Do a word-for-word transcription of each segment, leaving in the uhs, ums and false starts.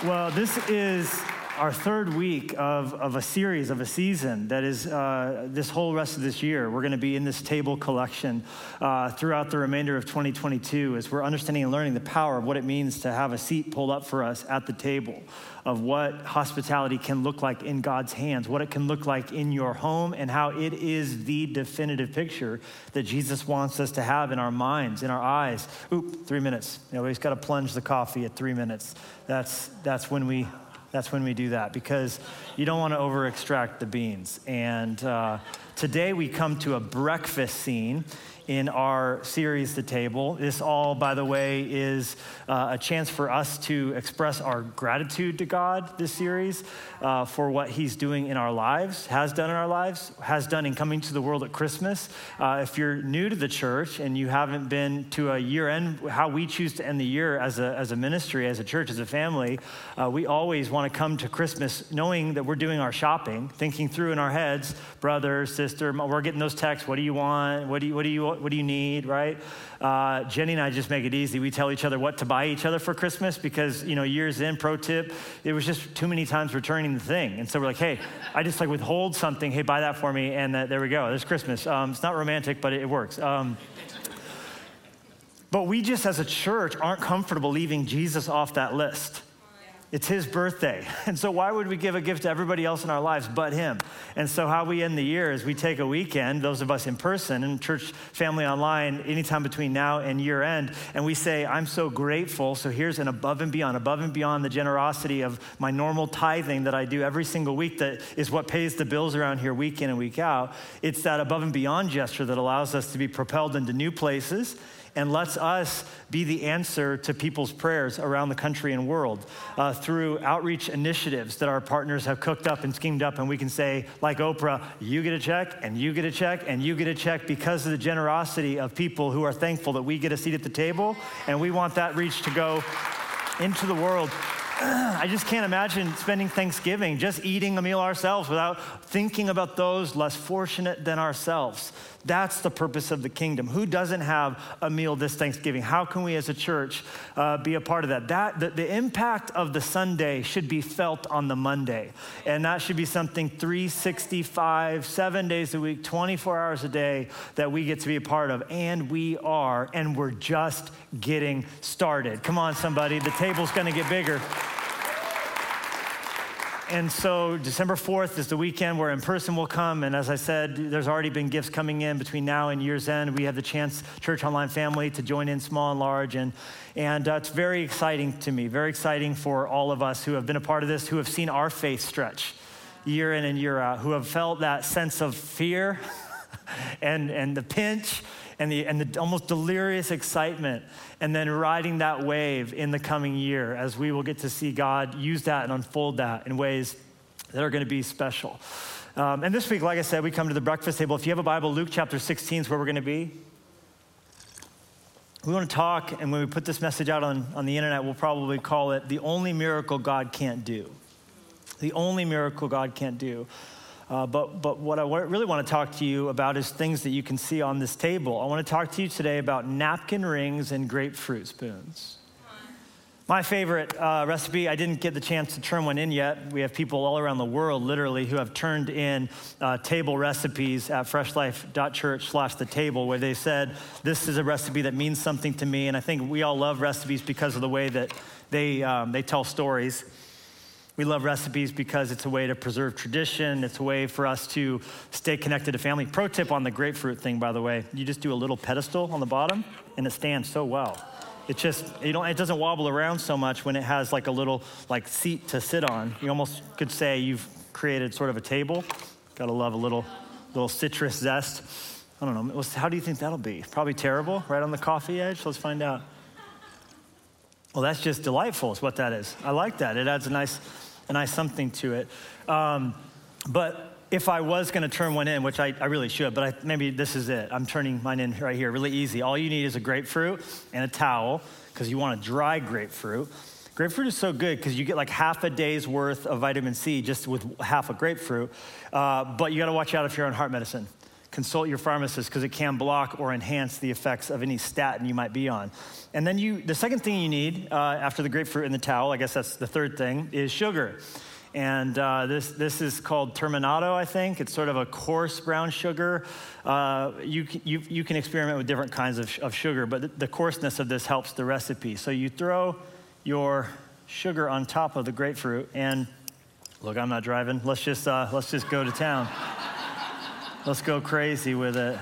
Well, this is our third week of, of a series, of a season that is uh, this whole rest of this year. We're going to be in this table collection uh, throughout the remainder of twenty twenty-two as we're understanding and learning the power of what it means to have a seat pulled up for us at the table, of what hospitality can look like in God's hands, what it can look like in your home, and how it is the definitive picture that Jesus wants us to have in our minds, in our eyes. Oop, three minutes. You know, we just got to plunge the coffee at three minutes. That's that's when we that's when we do that, because you don't want to over extract the beans. And uh, today we come to a breakfast scene in our series, The Table. This all, by the way, is uh, a chance for us to express our gratitude to God this series uh, for what he's doing in our lives, has done in our lives, has done in coming to the world at Christmas. Uh, if you're new to the church and you haven't been to a year end, how we choose to end the year as a, as a ministry, as a church, as a family, uh, we always want to come to Christmas knowing that we're doing our shopping, thinking through in our heads, brother, sister, we're getting those texts, what do you want, what do you, what do you what do you need, right? Uh, Jenny and I just make it easy. We tell each other what to buy each other for Christmas because, you know, years in, pro tip, it was just too many times returning the thing. And so we're like, hey, I just like withhold something. Hey, buy that for me. And uh, there we go. There's Christmas. Um, it's not romantic, but it, it works. Um, but we just as a church aren't comfortable leaving Jesus off that list. It's his birthday. And so why would we give a gift to everybody else in our lives but him? And so how we end the year is we take a weekend, those of us in person and church family online, anytime between now and year end, and we say, I'm so grateful. So here's an above and beyond, above and beyond the generosity of my normal tithing that I do every single week that is what pays the bills around here week in and week out. It's that above and beyond gesture that allows us to be propelled into new places and lets us be the answer to people's prayers around the country and world uh, through outreach initiatives that our partners have cooked up and schemed up. And we can say, like Oprah, you get a check, and you get a check, and you get a check because of the generosity of people who are thankful that we get a seat at the table. And we want that reach to go into the world. I just can't imagine spending Thanksgiving just eating a meal ourselves without thinking about those less fortunate than ourselves. That's the purpose of the kingdom. Who doesn't have a meal this Thanksgiving? How can we as a church uh, be a part of that? That the, the impact of the Sunday should be felt on the Monday. And that should be something three sixty-five, seven days a week, twenty-four hours a day that we get to be a part of. And we are, and we're just getting started. Come on, somebody, the table's gonna get bigger. And so December fourth is the weekend where in person will come. And as I said, there's already been gifts coming in between now and year's end. We have the chance, Church Online family, to join in small and large. And, and uh, it's very exciting to me, very exciting for all of us who have been a part of this, who have seen our faith stretch year in and year out, who have felt that sense of fear and, and the pinch and the, and the almost delirious excitement, and then riding that wave in the coming year as we will get to see God use that and unfold that in ways that are gonna be special. Um, and this week, like I said, we come to the breakfast table. If you have a Bible, Luke chapter sixteen is where we're gonna be. We wanna talk, and when we put this message out on, on the internet, we'll probably call it the only miracle God can't do. The only miracle God can't do. Uh, but but what I really want to talk to you about is things that you can see on this table. I want to talk to you today about napkin rings and grapefruit spoons. My favorite uh, recipe, I didn't get the chance to turn one in yet. We have people all around the world, literally, who have turned in uh, table recipes at freshlife.church slash the table, where they said, this is a recipe that means something to me. And I think we all love recipes because of the way that they um, they tell stories. We love recipes because it's a way to preserve tradition. It's a way for us to stay connected to family. Pro tip on the grapefruit thing, by the way, you just do a little pedestal on the bottom and it stands so well. It just, you don't, it doesn't wobble around so much when it has like a little like seat to sit on. You almost could say you've created sort of a table. Gotta love a little, little citrus zest. I don't know, how do you think that'll be? Probably terrible, right on the coffee edge? Let's find out. Well, that's just delightful is what that is. I like that. It adds a nice, a nice something to it. Um, but if I was gonna turn one in, which I, I really should, but I, maybe this is it. I'm turning mine in right here, really easy. All you need is a grapefruit and a towel, because you want a dry grapefruit. Grapefruit is so good because you get like half a day's worth of vitamin C just with half a grapefruit. Uh, but you gotta watch out if you're on heart medicine, consult your pharmacist because it can block or enhance the effects of any statin you might be on. And then you, the second thing you need uh, after the grapefruit and the towel, I guess that's the third thing, is sugar. And uh, this this is called terminato, I think. It's sort of a coarse brown sugar. Uh, you, you, you can experiment with different kinds of, of sugar, but the, the coarseness of this helps the recipe. So you throw your sugar on top of the grapefruit, and look, I'm not driving. Let's just uh, let's just go to town. Let's go crazy with it.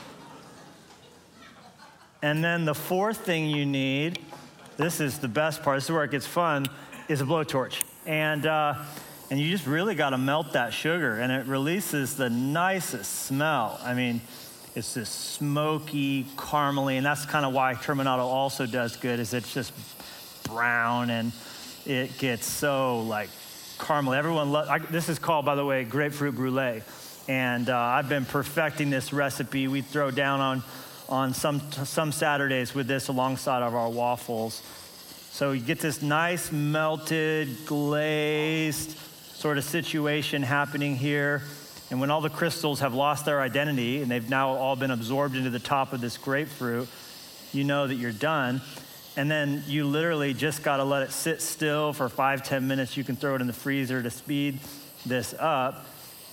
And then the fourth thing you need, this is the best part, this is where it gets fun, is a blowtorch. And uh, and you just really got to melt that sugar, and it releases the nicest smell. I mean, it's this smoky, caramely, and that's kind of why Terminato also does good, is it's just brown, and it gets so like caramely. Everyone, lo- I, this is called, by the way, grapefruit brulee. And uh, I've been perfecting this recipe. We throw down on, on some, some Saturdays with this alongside of our waffles. So you get this nice melted, glazed sort of situation happening here. And when all the crystals have lost their identity and they've now all been absorbed into the top of this grapefruit, you know that you're done. And then you literally just got to let it sit still for five, ten minutes. You can throw it in the freezer to speed this up.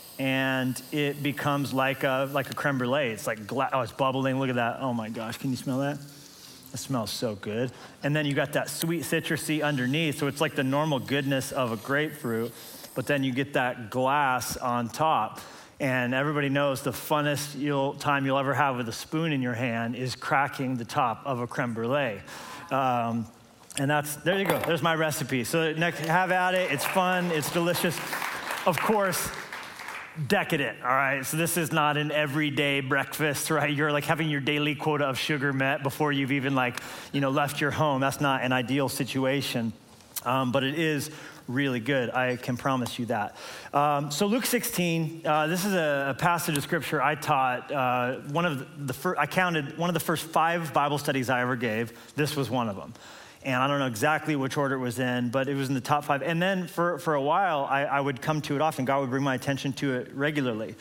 And it becomes like a like a creme brulee. It's like, gla- oh, it's bubbling. Look at that. Oh my gosh, can you smell that? It smells so good. And then you got that sweet citrusy underneath. So it's like the normal goodness of a grapefruit, but then you get that glass on top. And everybody knows the funnest you'll, time you'll ever have with a spoon in your hand is cracking the top of a creme brulee. Um, and that's, there you go. There's my recipe. So next, have at it. It's fun. It's delicious. Of course, decadent, all right? So this is not an everyday breakfast, right? You're like having your daily quota of sugar met before you've even like, you know, left your home. That's not an ideal situation, um, but it is really good. I can promise you that. Um, so Luke sixteen, uh, this is a, a passage of scripture I taught. Uh, one of the first, I counted one of the first five Bible studies I ever gave. This was one of them. And I don't know exactly which order it was in, but it was in the top five. And then for, for a while, I, I would come to it often. God would bring my attention to it regularly.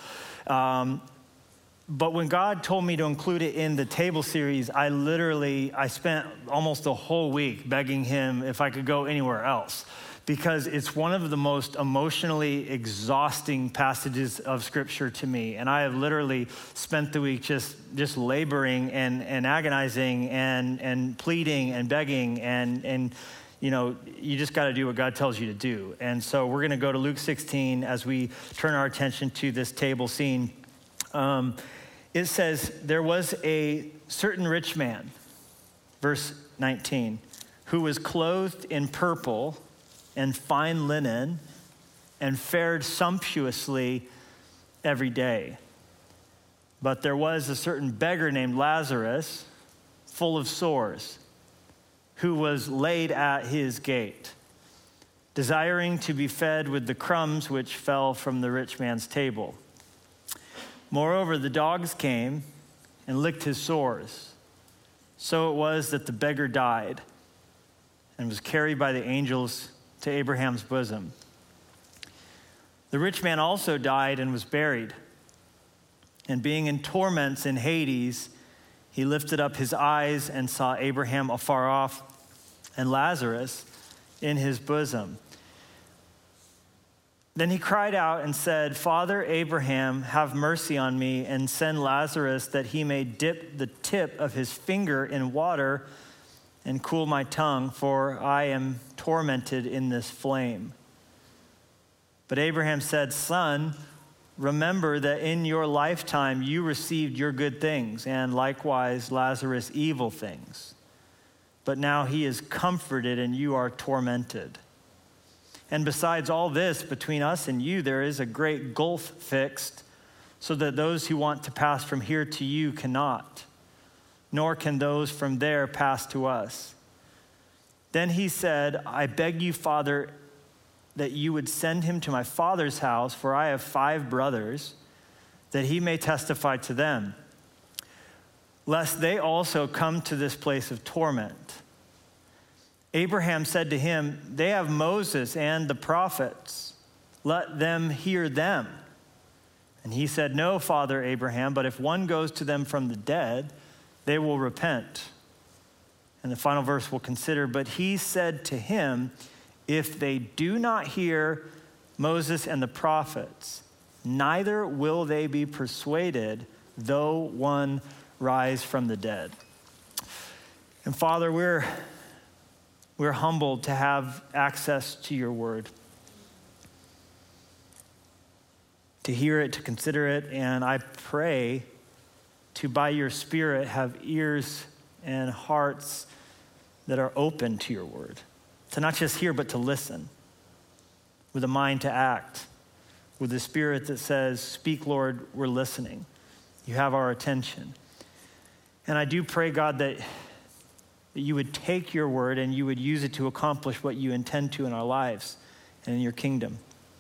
Um, but when God told me to include it in the table series, I literally, I spent almost a whole week begging him if I could go anywhere else, because it's one of the most emotionally exhausting passages of scripture to me. And I have literally spent the week just, just laboring and, and agonizing and, and pleading and begging and, and, you know, you just got to do what God tells you to do. And so we're going to go to Luke sixteen as we turn our attention to this table scene. Um, it says, there was a certain rich man, verse nineteen, who was clothed in purple and fine linen, and fared sumptuously every day. But there was a certain beggar named Lazarus, full of sores, who was laid at his gate, desiring to be fed with the crumbs which fell from the rich man's table. Moreover, the dogs came and licked his sores. So it was that the beggar died and was carried by the angels to Abraham's bosom. The rich man also died and was buried. And being in torments in Hades, he lifted up his eyes and saw Abraham afar off and Lazarus in his bosom. Then he cried out and said, Father Abraham, have mercy on me and send Lazarus that he may dip the tip of his finger in water and cool my tongue, for I am tormented in this flame. But Abraham said, Son, remember that in your lifetime you received your good things, and likewise Lazarus evil things. But now he is comforted and you are tormented. And besides all this, between us and you, there is a great gulf fixed, so that those who want to pass from here to you cannot, nor can those from there pass to us. Then he said, I beg you, Father, that you would send him to my father's house, for I have five brothers, that he may testify to them, lest they also come to this place of torment. Abraham said to him, they have Moses and the prophets. Let them hear them. And he said, no, Father Abraham, but if one goes to them from the dead, they will repent. And the final verse we'll consider, but he said to him, if they do not hear Moses and the prophets, neither will they be persuaded, though one rise from the dead. And Father, we're, we're humbled to have access to your word, to hear it, to consider it, and I pray to, by your Spirit, have ears and hearts that are open to your word, to not just hear, but to listen, with a mind to act, with a spirit that says, speak, Lord, we're listening. You have our attention. And I do pray, God, that, that you would take your word and you would use it to accomplish what you intend to in our lives and in your kingdom.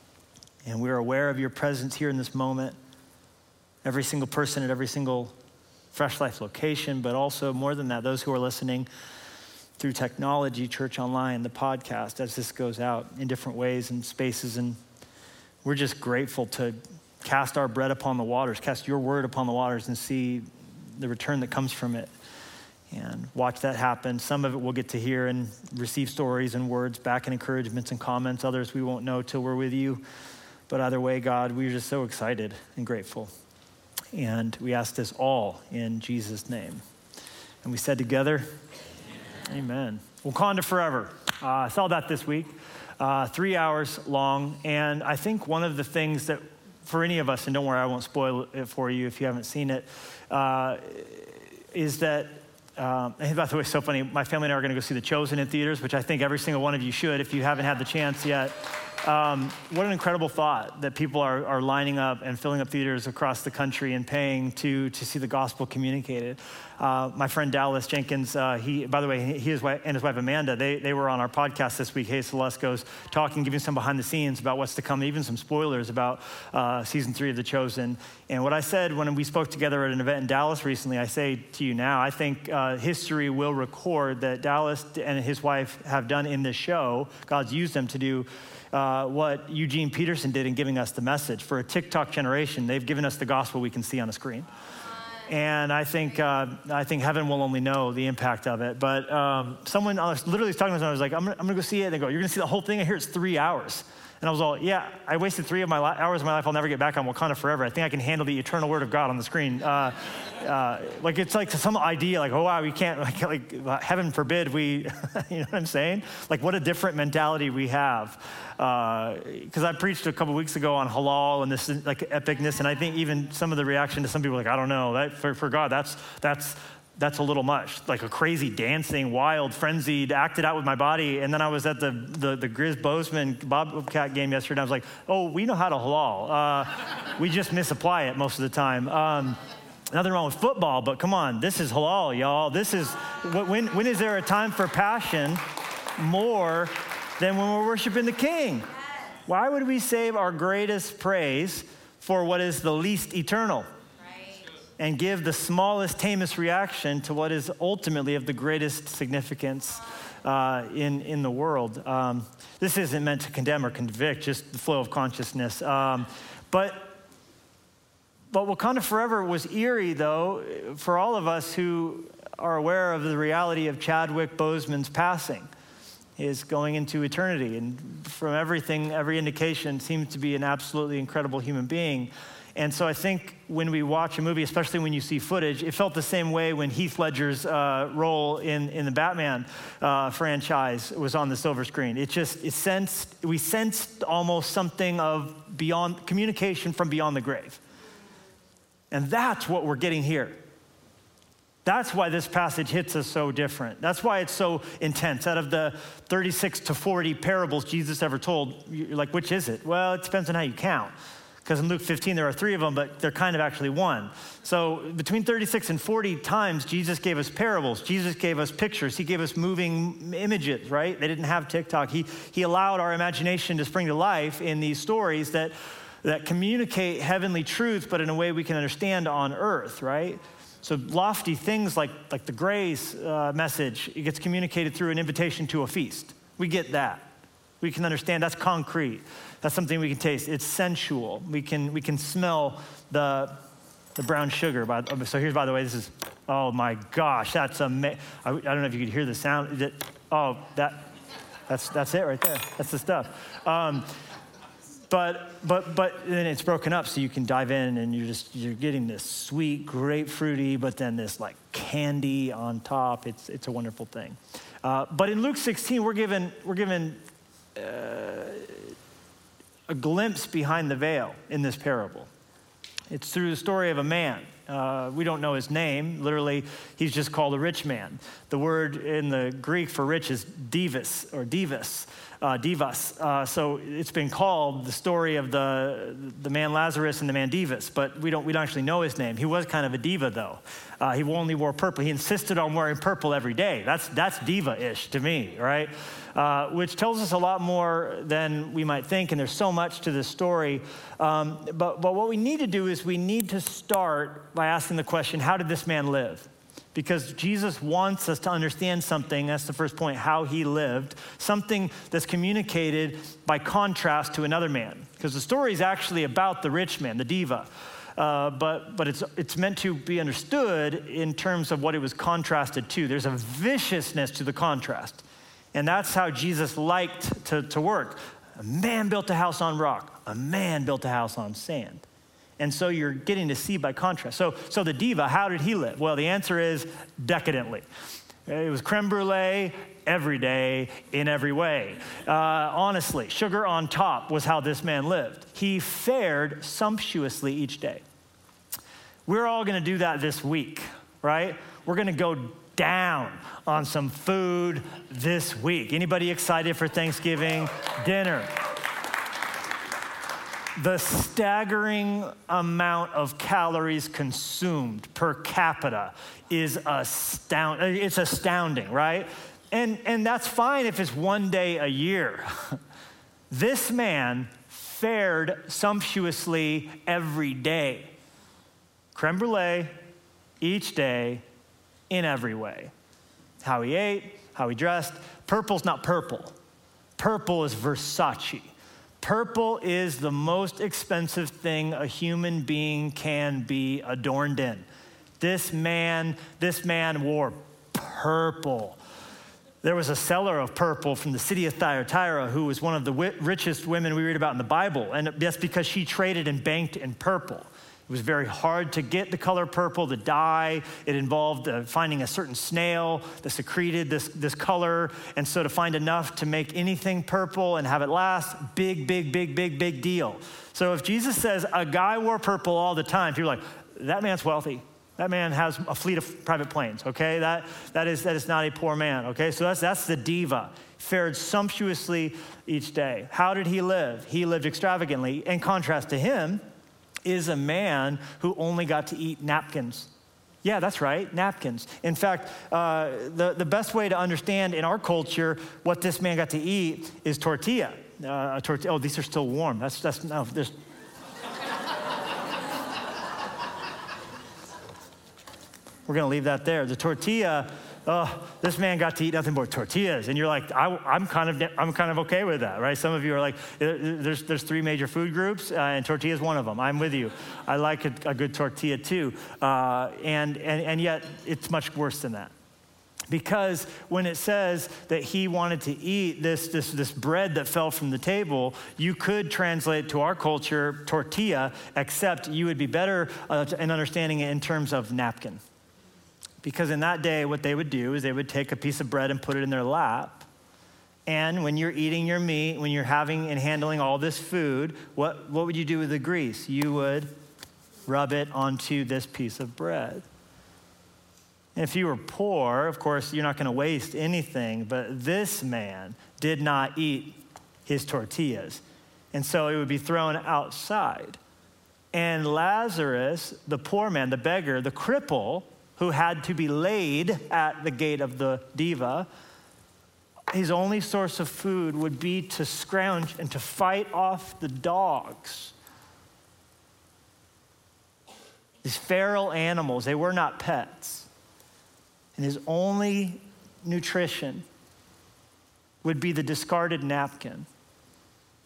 And we're aware of your presence here in this moment, every single person at every single Fresh Life location, but also more than that, those who are listening through technology, church online, the podcast, as this goes out in different ways and spaces. And we're just grateful to cast our bread upon the waters, cast your word upon the waters and see the return that comes from it and watch that happen. Some of it we'll get to hear and receive stories and words back and encouragements and comments. Others we won't know till we're with you. But either way, God, we're just so excited and grateful. And we ask this all in Jesus' name. And we said together, Amen. Amen. Wakanda Forever. Uh, I saw that this week, uh, three hours long. And I think one of the things that for any of us, and don't worry, I won't spoil it for you if you haven't seen it, uh, is that, um, and by the way, it's so funny, my family and I are gonna go see The Chosen in theaters, which I think every single one of you should if you haven't had the chance yet. Um, what an incredible thought that people are, are lining up and filling up theaters across the country and paying to, to see the gospel communicated. Uh, my friend Dallas Jenkins, uh, he, by the way, he his wife, and his wife Amanda, they, they were on our podcast this week, Hey Celesco's, talking, giving some behind the scenes about what's to come, even some spoilers about uh, season three of The Chosen. And what I said when we spoke together at an event in Dallas recently, I say to you now, I think uh, history will record that Dallas and his wife have done in this show. God's used them to do Uh, what Eugene Peterson did in giving us the message. For a TikTok generation, they've given us the gospel we can see on a screen. And I think uh, I think heaven will only know the impact of it. But um, someone, I was literally talking to someone, I was like, I'm gonna, I'm gonna go see it. And they go, you're gonna see the whole thing? I hear it's three hours. And I was all, yeah, I wasted three of my li- hours of my life I'll never get back on Wakanda Forever. I think I can handle the eternal word of God on the screen. Uh, uh, like it's like some idea, like, oh wow, we can't, like, like heaven forbid we, you know what I'm saying? Like what a different mentality we have. Because uh, I preached a couple weeks ago on halal and this like epicness, and I think even some of the reaction to some people like, I don't know, that for, for God, that's that's that's a little much, like a crazy dancing, wild, frenzied, acted out with my body. And then I was at the the, the Grizz Bozeman Bobcat game yesterday, and I was like, oh, we know how to halal. Uh, we just misapply it most of the time. Um, nothing wrong with football, but come on, this is halal, y'all. This is, when when is there a time for passion more than when we're worshiping the King? Why would we save our greatest praise for what is the least eternal? And give the smallest, tamest reaction to what is ultimately of the greatest significance uh, in, in the world. Um, this isn't meant to condemn or convict, just the flow of consciousness. Um, but, but Wakanda Forever was eerie, though, for all of us who are aware of the reality of Chadwick Boseman's passing. He is going into eternity. And from everything, every indication, seems to be an absolutely incredible human being. And so I think when we watch a movie, especially when you see footage, it felt the same way when Heath Ledger's uh, role in, in the Batman uh, franchise was on the silver screen. It just, it sensed, we sensed almost something of beyond, communication from beyond the grave. And that's what we're getting here. That's why this passage hits us so different. That's why it's so intense. Out of the thirty-six to forty parables Jesus ever told, you're like, which is it? Well, it depends on how you count. Because in Luke fifteen, there are three of them, but they're kind of actually one. So between thirty-six and forty times, Jesus gave us parables. Jesus gave us pictures. He gave us moving images, right? They didn't have TikTok. He, he allowed our imagination to spring to life in these stories that, that communicate heavenly truth, but in a way we can understand on earth, right? So lofty things like, like the grace uh, message, it gets communicated through an invitation to a feast. We get that. We can understand that's concrete. That's something we can taste. It's sensual. We can we can smell the the brown sugar. By, so here's, by the way, this is, oh my gosh, that's amazing. I, I don't know if you could hear the sound. That, oh, that that's that's it right there. That's the stuff. Um, But but but then it's broken up, so you can dive in, and you're just you're getting this sweet, grapefruity, but then this like candy on top. It's it's a wonderful thing. Uh, but in Luke sixteen, we're given we're given uh, a glimpse behind the veil in this parable. It's through the story of a man. Uh, we don't know his name. Literally, he's just called a rich man. The word in the Greek for rich is divus or divus. Uh, divas. Uh, so it's been called the story of the the man Lazarus and the man Divus, but we don't we don't actually know his name. He was kind of a diva though. Uh, he only wore purple. He insisted on wearing purple every day. That's that's diva-ish to me, right? Uh, which tells us a lot more than we might think, and there's so much to this story. Um, but but what we need to do is we need to start by asking the question: how did this man live? Because Jesus wants us to understand something, that's the first point, how he lived, something that's communicated by contrast to another man. Because the story is actually about the rich man, the diva, uh, but but it's it's meant to be understood in terms of what it was contrasted to. There's a viciousness to the contrast, and that's how Jesus liked to, to work. A man built a house on rock, a man built a house on sand. And so you're getting to see by contrast. So, so the diva, how did he live? Well, the answer is decadently. It was creme brulee every day in every way. Uh, honestly, sugar on top was how this man lived. He fared sumptuously each day. We're all going to do that this week, right? We're going to go down on some food this week. Anybody excited for Thanksgiving dinner? The staggering amount of calories consumed per capita is astounding. It's astounding, right? And, and that's fine if it's one day a year. This man fared sumptuously every day. Creme brulee each day in every way. How he ate, how he dressed. Purple's not purple. Purple is Versace. Purple is the most expensive thing a human being can be adorned in. This man, this man wore purple. There was a seller of purple from the city of Thyatira who was one of the richest women we read about in the Bible, and that's because she traded and banked in purple. It was very hard to get the color purple, the dye. It involved uh, finding a certain snail that secreted this, this color. And so to find enough to make anything purple and have it last, big, big, big, big, big deal. So if Jesus says a guy wore purple all the time, people are like, that man's wealthy. That man has a fleet of private planes, okay? That, that, is, that is not a poor man, okay? So that's, that's the diva. Fared sumptuously each day. How did he live? He lived extravagantly. In contrast to him, is a man who only got to eat napkins. Yeah, that's right, napkins. In fact, uh, the, the best way to understand in our culture what this man got to eat is tortilla. Uh, a tortilla. Oh, these are still warm. That's, that's no, there's... We're gonna leave that there. The tortilla, oh, this man got to eat nothing but tortillas. And you're like, I, I'm kind of I'm kind of okay with that, right? Some of you are like, there's there's three major food groups, uh, and tortilla is one of them. I'm with you. I like a, a good tortilla too. Uh, and, and, and yet, it's much worse than that. Because when it says that he wanted to eat this, this, this bread that fell from the table, you could translate to our culture tortilla, except you would be better uh, in understanding it in terms of napkin. Because in that day, what they would do is they would take a piece of bread and put it in their lap. And when you're eating your meat, when you're having and handling all this food, what, what would you do with the grease? You would rub it onto this piece of bread. And if you were poor, of course, you're not going to waste anything. But this man did not eat his tortillas. And so it would be thrown outside. And Lazarus, the poor man, the beggar, the cripple, who had to be laid at the gate of the diva, his only source of food would be to scrounge and to fight off the dogs. These feral animals, they were not pets. And his only nutrition would be the discarded napkin.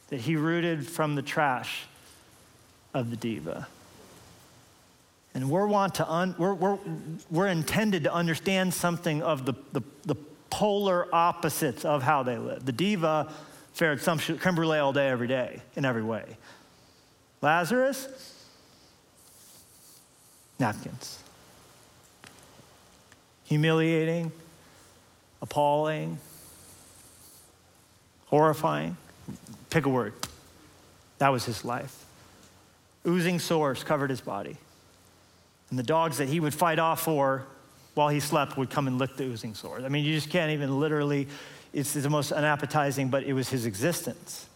that he rooted from the trash of the diva. And we're want to un, we're, we're, we're intended to understand something of the, the, the polar opposites of how they live. The diva fared some creme brulee all day, every day, in every way. Lazarus, napkins. Humiliating, appalling, horrifying. Pick a word. That was his life. Oozing sores covered his body. And the dogs that he would fight off for while he slept would come and lick the oozing sores. I mean, you just can't even literally, it's the most unappetizing, but it was his existence.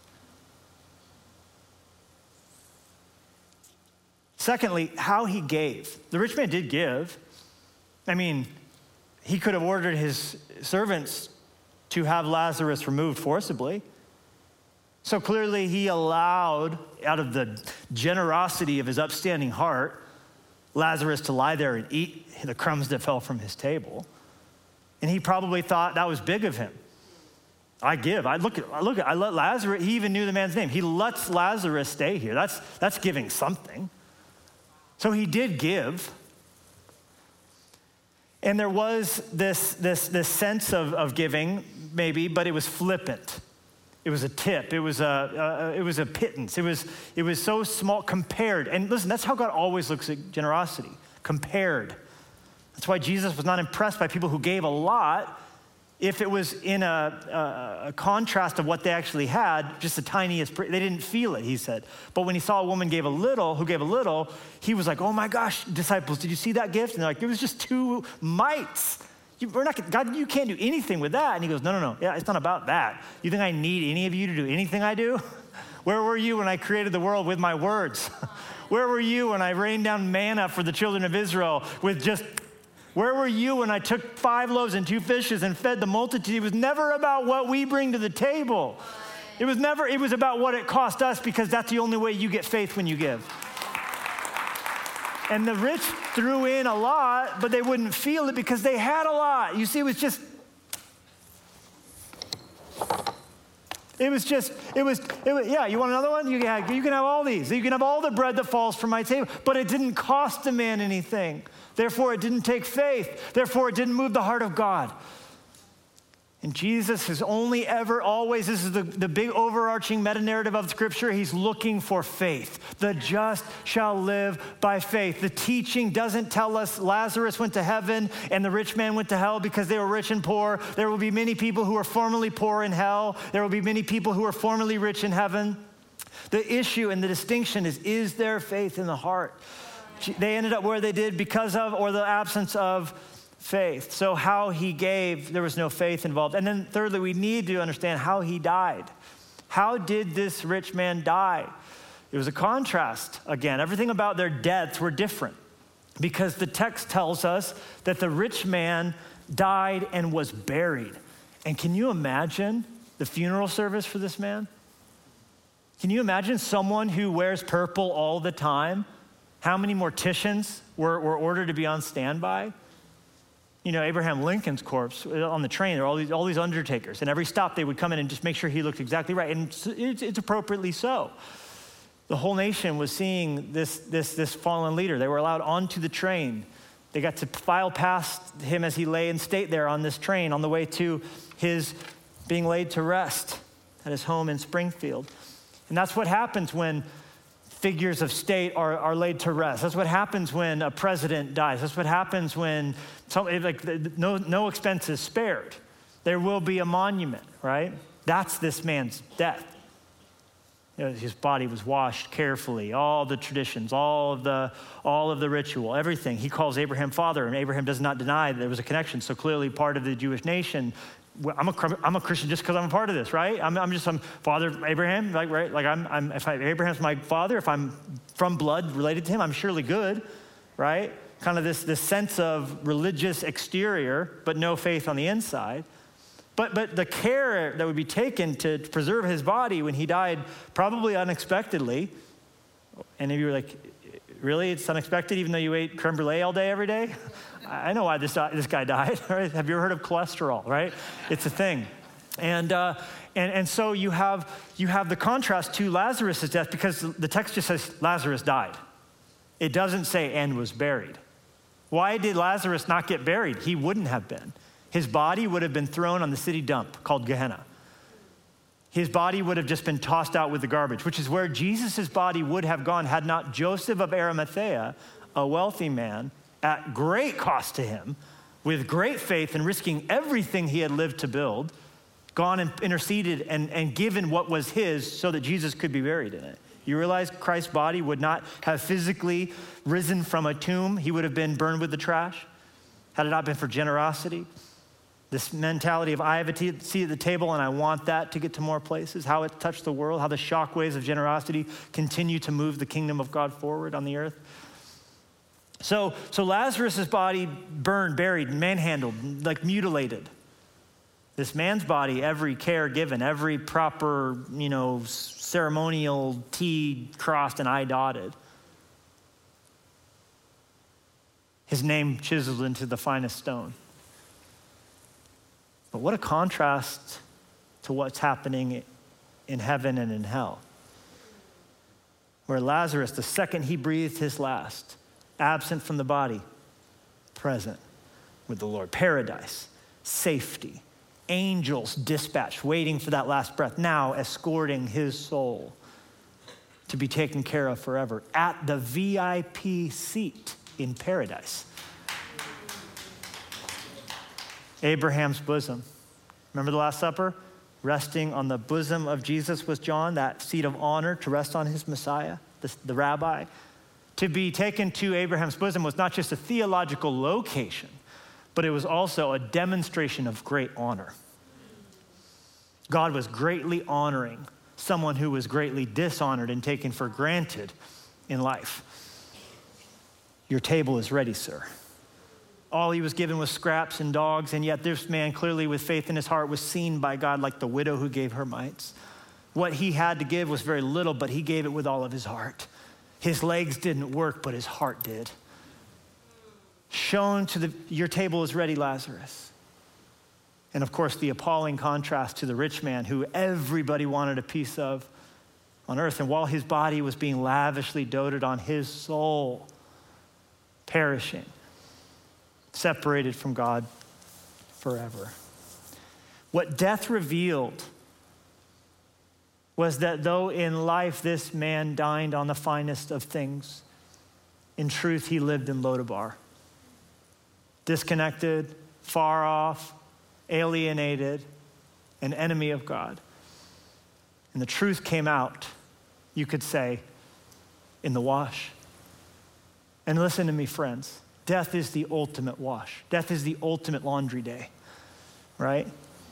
Secondly, how he gave. The rich man did give. I mean, he could have ordered his servants to have Lazarus removed forcibly. So clearly he allowed, out of the generosity of his upstanding heart, Lazarus to lie there and eat the crumbs that fell from his table. And he probably thought that was big of him. I give. I look at, I look at, I let Lazarus, he even knew the man's name. He lets Lazarus stay here. That's, that's giving something. So he did give. And there was this, this, this sense of, of giving, maybe, but it was flippant. It was a tip. It was a, uh, it was a pittance. It was, it was so small compared. And listen, that's how God always looks at generosity, compared. That's why Jesus was not impressed by people who gave a lot if it was in a, a, a contrast of what they actually had, just the tiniest. They didn't feel it, he said. But when he saw a woman gave a little, who gave a little, he was like, oh my gosh, disciples, did you see that gift? And they're like, it was just two mites. You, we're not, God, you can't do anything with that. And he goes, no, no, no, yeah, it's not about that. You think I need any of you to do anything I do? Where were you when I created the world with my words? Where were you when I rained down manna for the children of Israel with just, where were you when I took five loaves and two fishes and fed the multitude? It was never about what we bring to the table. It was never, it was about what it cost us, because that's the only way you get faith when you give. And the rich threw in a lot, but they wouldn't feel it because they had a lot. You see, it was just, it was just, it was, it was yeah, you want another one? You can, have, you can have all these. You can have all the bread that falls from my table. But it didn't cost the man anything. Therefore, it didn't take faith. Therefore, it didn't move the heart of God. And Jesus has only ever, always, this is the, the big overarching meta-narrative of Scripture, he's looking for faith. The just shall live by faith. The teaching doesn't tell us Lazarus went to heaven and the rich man went to hell because they were rich and poor. There will be many people who are formerly poor in hell. There will be many people who are formerly rich in heaven. The issue and the distinction is, is there faith in the heart? They ended up where they did because of, or the absence of, faith. So how he gave, there was no faith involved. And then thirdly, we need to understand how he died. How did this rich man die? It was a contrast. Again, everything about their deaths were different, because the text tells us that the rich man died and was buried. And can you imagine the funeral service for this man? Can you imagine someone who wears purple all the time? How many morticians were, were ordered to be on standby? You know, Abraham Lincoln's corpse on the train, there were all these, all these undertakers. And every stop they would come in and just make sure he looked exactly right. And it's, it's appropriately so. The whole nation was seeing this, this, this fallen leader. They were allowed onto the train. They got to file past him as he lay in state there on this train on the way to his being laid to rest at his home in Springfield. And that's what happens when figures of state are, are laid to rest. That's what happens when a president dies. That's what happens when some, like no, no expenses spared. There will be a monument, right? That's this man's death. You know, his body was washed carefully, all the traditions, all of the, all of the ritual, everything. He calls Abraham father, and Abraham does not deny that there was a connection. So clearly part of the Jewish nation. I'm a, I'm a Christian just because I'm a part of this, right? I'm, I'm just some father Abraham, like right? Like I'm, I'm if I, Abraham's my father, if I'm from blood related to him, I'm surely good, right? Kind of this, this sense of religious exterior, but no faith on the inside. But but the care that would be taken to preserve his body when he died, probably unexpectedly. And if you were like, really, it's unexpected, even though you ate creme brulee all day every day? I know why this, this guy died, right? Have you ever heard of cholesterol, right? It's a thing. And uh, and, and so you have, you have the contrast to Lazarus' death because the text just says Lazarus died. It doesn't say and was buried. Why did Lazarus not get buried? He wouldn't have been. His body would have been thrown on the city dump called Gehenna. His body would have just been tossed out with the garbage, which is where Jesus' body would have gone had not Joseph of Arimathea, a wealthy man, at great cost to him, with great faith and risking everything he had lived to build, gone and interceded and, and given what was his so that Jesus could be buried in it. You realize Christ's body would not have physically risen from a tomb. He would have been burned with the trash had it not been for generosity. This mentality of I have a t- seat at the table and I want that to get to more places, how it touched the world, how the shockwaves of generosity continue to move the kingdom of God forward on the earth. So, so Lazarus' body burned, buried, manhandled, like mutilated. This man's body, every care given, every proper, you know, ceremonial T crossed and I dotted. His name chiseled into the finest stone. But what a contrast to what's happening in heaven and in hell. Where Lazarus, the second he breathed his last, absent from the body, present with the Lord. Paradise, safety, angels dispatched, waiting for that last breath, now escorting his soul to be taken care of forever at the V I P seat in paradise. Abraham's bosom. Remember the Last Supper? Resting on the bosom of Jesus was John, that seat of honor to rest on his Messiah, the, the rabbi. To be taken to Abraham's bosom was not just a theological location, but it was also a demonstration of great honor. God was greatly honoring someone who was greatly dishonored and taken for granted in life. Your table is ready, sir. All he was given was scraps and dogs, and yet this man, clearly with faith in his heart, was seen by God like the widow who gave her mites. What he had to give was very little, but he gave it with all of his heart. His legs didn't work, but his heart did. Shown to the, your table is ready, Lazarus. And of course, the appalling contrast to the rich man who everybody wanted a piece of on earth. And while his body was being lavishly doted on, his soul perishing, separated from God forever. What death revealed was that though in life this man dined on the finest of things, in truth he lived in Lodabar. Disconnected, far off, alienated, an enemy of God. And the truth came out, you could say, in the wash. And listen to me, friends. Death is the ultimate wash. Death is the ultimate laundry day, right?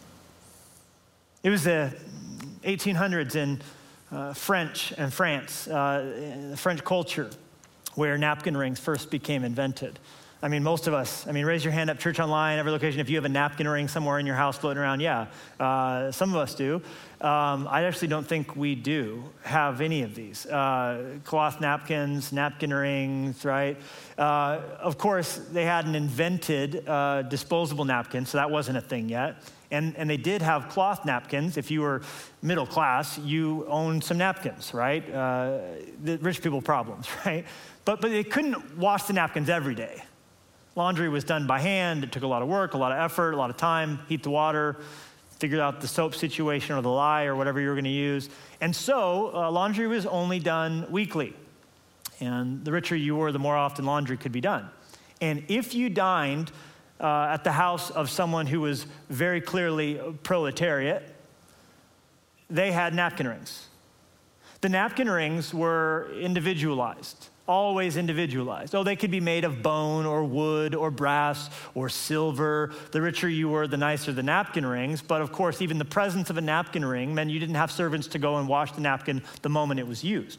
It was the eighteen hundreds in uh, French and France, uh, the French culture, where napkin rings first became invented. I mean, most of us, I mean, raise your hand up, church online, every location, if you have a napkin ring somewhere in your house floating around, yeah, uh, some of us do. Um, I actually don't think we do have any of these. Uh, cloth napkins, napkin rings, right? Uh, of course, they hadn't invented uh, disposable napkins, so that wasn't a thing yet. And, and they did have cloth napkins. If you were middle class, you owned some napkins, right? Uh, the rich people problems, right? But, but they couldn't wash the napkins every day. Laundry was done by hand. It took a lot of work, a lot of effort, a lot of time, heat the water, figure out the soap situation or the lye or whatever you were going to use. And so uh, laundry was only done weekly. And the richer you were, the more often laundry could be done. And if you dined uh, at the house of someone who was very clearly proletariat, they had napkin rings. The napkin rings were individualized. Always individualized. Oh, they could be made of bone or wood or brass or silver. The richer you were, the nicer the napkin rings. But of course, even the presence of a napkin ring meant you didn't have servants to go and wash the napkin the moment it was used.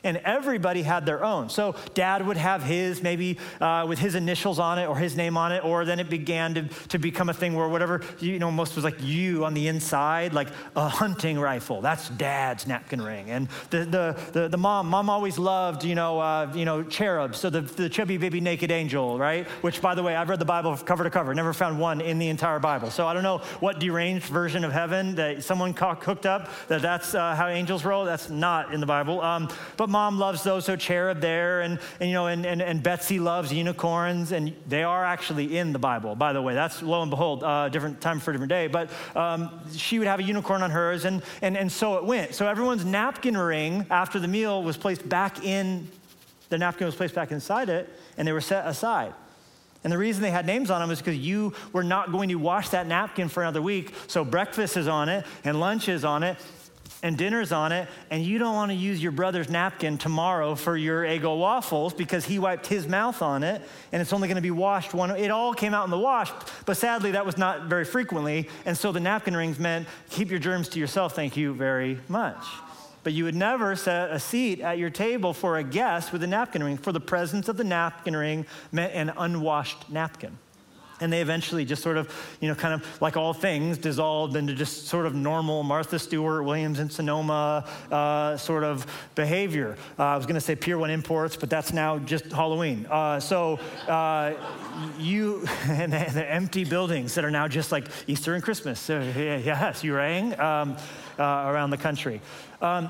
And everybody had their own. So dad would have his, maybe uh, with his initials on it or his name on it, or then it began to, to become a thing where whatever, you know, most was like you on the inside, like a hunting rifle. That's dad's napkin ring. And the the the, the mom, mom always loved, you know, uh, you know, cherubs. So the, the chubby baby naked angel, right? Which, by the way, I've read the Bible cover to cover, never found one in the entire Bible. So I don't know what deranged version of heaven that someone cooked up, that that's uh, how angels roll. That's not in the Bible. Um, but mom loves those, so cherub there, and, and you know, and, and, and Betsy loves unicorns, and they are actually in the Bible, by the way. That's, lo and behold, uh, different time for a different day. But um, she would have a unicorn on hers, and, and, and so it went. So everyone's napkin ring after the meal was placed back in, the napkin was placed back inside it, and they were set aside. And the reason they had names on them is because you were not going to wash that napkin for another week, so breakfast is on it, and lunch is on it, and dinner's on it, and you don't want to use your brother's napkin tomorrow for your Eggo waffles because he wiped his mouth on it, and it's only going to be washed one. It all came out in the wash, but sadly that was not very frequently, and so the napkin rings meant keep your germs to yourself, thank you very much. But you would never set a seat at your table for a guest with a napkin ring, for the presence of the napkin ring meant an unwashed napkin. And they eventually just sort of, you know, kind of like all things, dissolved into just sort of normal Martha Stewart, Williams and Sonoma uh, sort of behavior. Uh, I was going to say Pier one Imports, but that's now just Halloween. Uh, so uh, you, and the, the empty buildings that are now just like Easter and Christmas. So yes, you rang um, uh, around the country. Um,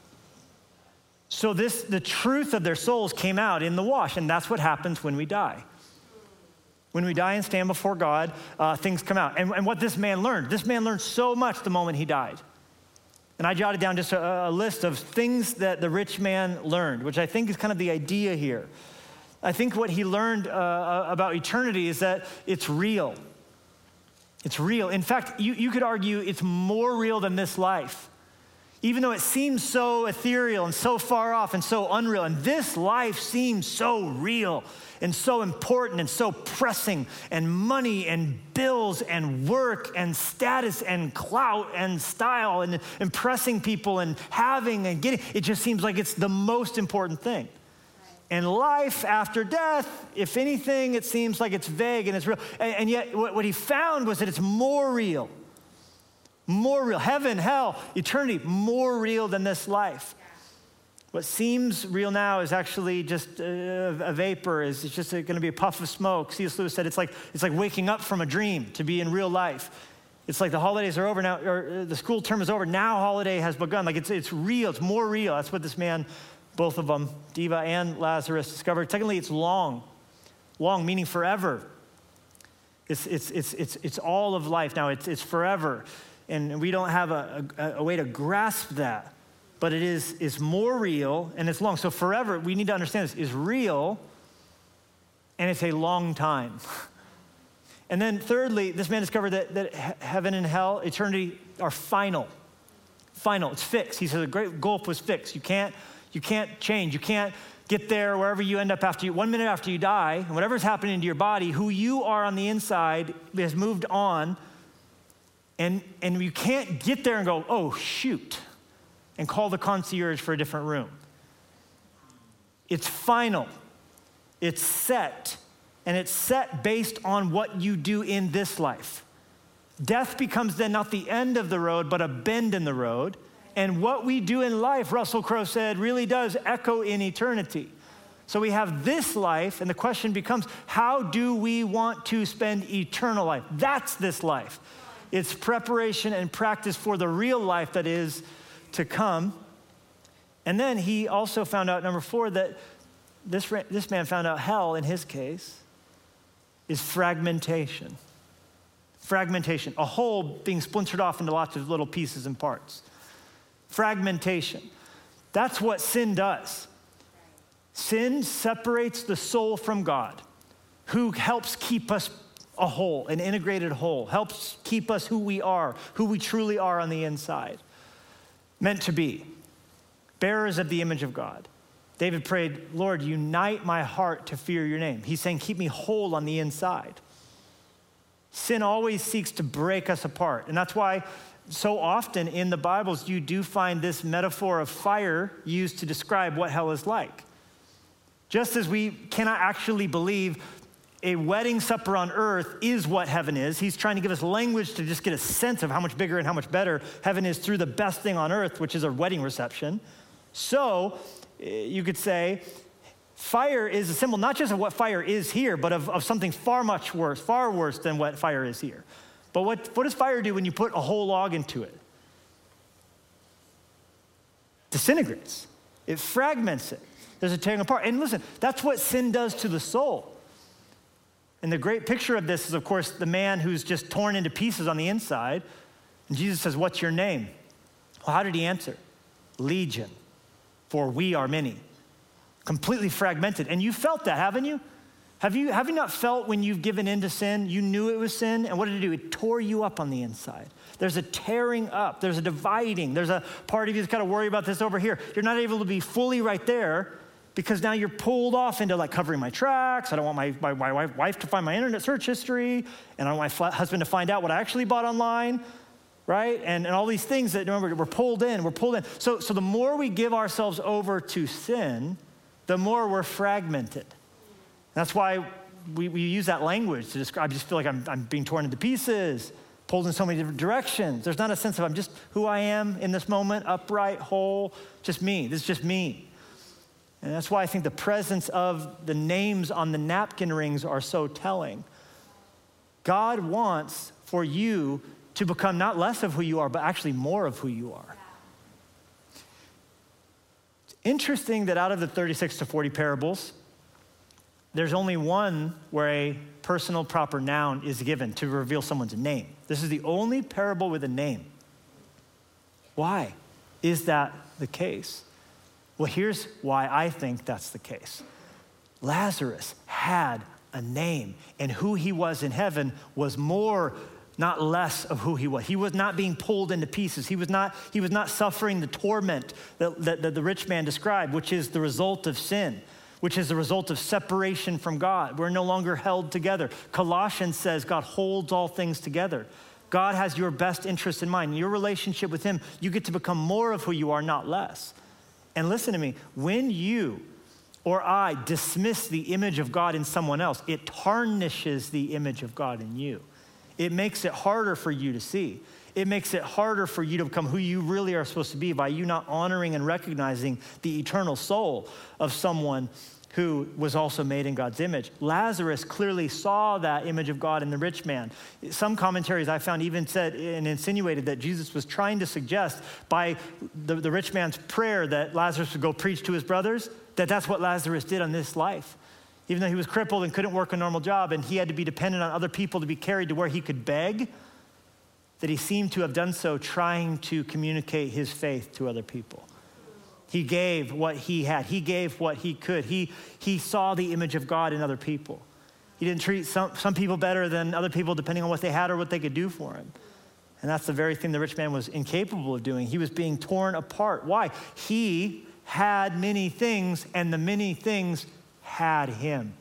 so this, the truth of their souls came out in the wash, and that's what happens when we die. When we die and stand before God, uh, things come out. And, and what this man learned, this man learned so much the moment he died. And I jotted down just a, a list of things that the rich man learned, which I think is kind of the idea here. I think what he learned uh, about eternity is that it's real. It's real. In fact, you, you could argue it's more real than this life. Even though it seems so ethereal and so far off and so unreal, and this life seems so real and so important and so pressing, and money and bills and work and status and clout and style and impressing people and having and getting, it just seems like it's the most important thing. And life after death, if anything, it seems like it's vague and it's real. And, and yet what, what he found was that it's more real. More real. Heaven, hell, eternity, more real than this life. What seems real now is actually just a, a vapor, is it's just going to be a puff of smoke. C S Lewis said it's like, it's like waking up from a dream to be in real life. It's like the holidays are over now, or the school term is over. Now holiday has begun. Like it's, it's real, it's more real. That's what this man, both of them, Diva and Lazarus, discovered. Secondly, it's long. Long, meaning forever. It's, it's, it's, it's, it's all of life now. It's, it's forever. And we don't have a, a, a way to grasp that, but it is is more real and it's long. So forever, we need to understand this, is real and it's a long time. And then thirdly, this man discovered that, that heaven and hell, eternity, are final. Final, it's fixed. He said the great gulf was fixed. You can't, you can't change. You can't get there wherever you end up after you, one minute after you die, and whatever's happening to your body, who you are on the inside has moved on. And, and you can't get there and go, oh, shoot, and call the concierge for a different room. It's final. It's set. And it's set based on what you do in this life. Death becomes then not the end of the road, but a bend in the road. And what we do in life, Russell Crowe said, really does echo in eternity. So we have this life, and the question becomes, how do we want to spend eternal life? That's this life. It's preparation and practice for the real life that is to come. And then he also found out, number four, that this, this man found out hell, in his case, is fragmentation. Fragmentation, a whole being splintered off into lots of little pieces and parts. Fragmentation. That's what sin does. Sin separates the soul from God, who helps keep us a whole, an integrated whole, helps keep us who we are, who we truly are on the inside. Meant to be, bearers of the image of God. David prayed, Lord, unite my heart to fear your name. He's saying, keep me whole on the inside. Sin always seeks to break us apart. And that's why so often in the Bibles, you do find this metaphor of fire used to describe what hell is like. Just as we cannot actually believe a wedding supper on earth is what heaven is, he's trying to give us language to just get a sense of how much bigger and how much better heaven is through the best thing on earth, which is a wedding reception. So you could say fire is a symbol not just of what fire is here, but of, of something far much worse, far worse than what fire is here. But what, what does fire do when you put a whole log into it? Disintegrates. It fragments it. There's a tearing apart. And listen, that's what sin does to the soul. And the great picture of this is, of course, the man who's just torn into pieces on the inside. And Jesus says, what's your name? Well, how did he answer? Legion, for we are many. Completely fragmented. And you felt that, haven't you? Have you, have you not felt when you've given in to sin, you knew it was sin, and what did it do? It tore you up on the inside. There's a tearing up. There's a dividing. There's a part of you that's got to worry about this over here. You're not able to be fully right there because now you're pulled off into like covering my tracks. I don't want my, my, my wife to find my internet search history, and I don't want my husband to find out what I actually bought online, right? And, and all these things that, remember, we're pulled in, we're pulled in. So, so the more we give ourselves over to sin, the more we're fragmented. That's why we, we use that language to describe, I just feel like I'm, I'm being torn into pieces, pulled in so many different directions. There's not a sense of I'm just who I am in this moment, upright, whole, just me. This is just me. And that's why I think the presence of the names on the napkin rings are so telling. God wants for you to become not less of who you are, but actually more of who you are. It's interesting that out of the thirty-six to forty parables, there's only one where a personal proper noun is given to reveal someone's name. This is the only parable with a name. Why is that the case? Well, here's why I think that's the case. Lazarus had a name, and who he was in heaven was more, not less of who he was. He was not being pulled into pieces. He was not, he was not suffering the torment that, that, that the rich man described, which is the result of sin, which is the result of separation from God. We're no longer held together. Colossians says God holds all things together. God has your best interest in mind. In your relationship with him, you get to become more of who you are, not less. And listen to me, when you or I dismiss the image of God in someone else, it tarnishes the image of God in you. It makes it harder for you to see. It makes it harder for you to become who you really are supposed to be by you not honoring and recognizing the eternal soul of someone who was also made in God's image. Lazarus clearly saw that image of God in the rich man. Some commentaries I found even said and insinuated that Jesus was trying to suggest by the, the rich man's prayer that Lazarus would go preach to his brothers, that that's what Lazarus did on this life. Even though he was crippled and couldn't work a normal job and he had to be dependent on other people to be carried to where he could beg, that he seemed to have done so trying to communicate his faith to other people. He gave what he had. He gave what he could. He, he saw the image of God in other people. He didn't treat some, some people better than other people depending on what they had or what they could do for him. And that's the very thing the rich man was incapable of doing. He was being torn apart. Why? He had many things, and the many things had him.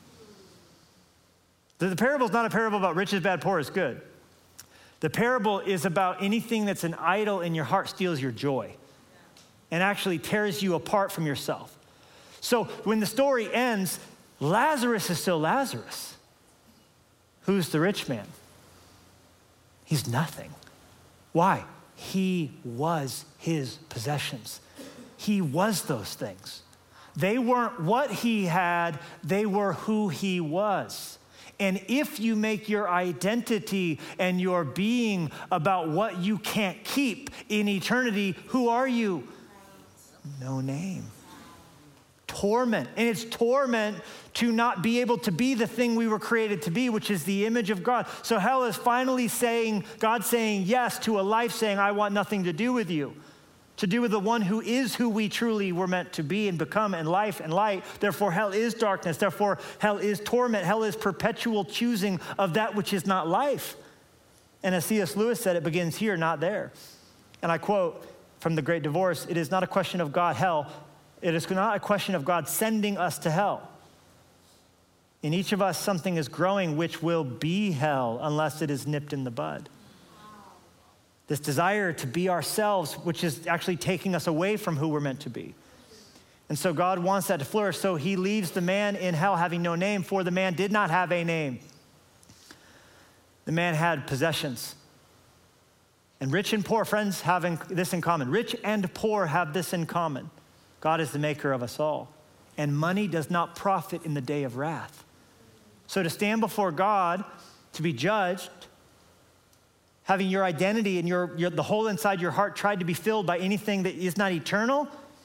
The, the parable is not a parable about rich is bad, poor is good. The parable is about anything that's an idol in your heart steals your joy and actually tears you apart from yourself. So when the story ends, Lazarus is still Lazarus. Who's the rich man? He's nothing. Why? He was his possessions. He was those things. They weren't what he had, they were who he was. And if you make your identity and your being about what you can't keep in eternity, who are you? No name. Torment. And it's torment to not be able to be the thing we were created to be, which is the image of God. So hell is finally saying, God saying yes to a life saying, I want nothing to do with you. To do with the one who is who we truly were meant to be and become in life and light. Therefore, hell is darkness. Therefore, hell is torment. Hell is perpetual choosing of that which is not life. And as C S Lewis said, it begins here, not there. And I quote from The Great Divorce, it is not a question of God, hell. It is not a question of God sending us to hell. In each of us, something is growing which will be hell unless it is nipped in the bud. this desire to be ourselves, which is actually taking us away from who we're meant to be. And so God wants that to flourish. So he leaves the man in hell having no name, for the man did not have a name. The man had possessions. And rich and poor, friends, having this in common. Rich and poor have this in common. God is the maker of us all. And money does not profit in the day of wrath. So to stand before God, to be judged, having your identity and your, your the hole inside your heart tried to be filled by anything that is not eternal,